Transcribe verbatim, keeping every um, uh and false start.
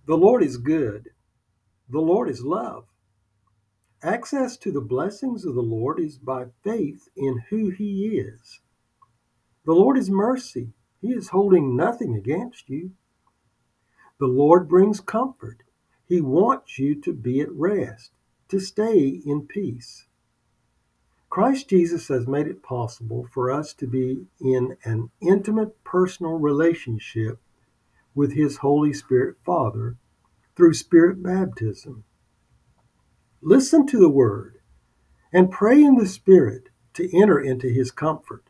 The Lord is good. The Lord is love. Access to the blessings of the Lord is by faith in who He is. The Lord is mercy. He is holding nothing against you. The Lord brings comfort. He wants you to be at rest, to stay in peace. Christ Jesus has made it possible for us to be in an intimate personal relationship with His Holy Spirit Father through Spirit baptism. Listen to the Word and pray in the Spirit to enter into His comfort.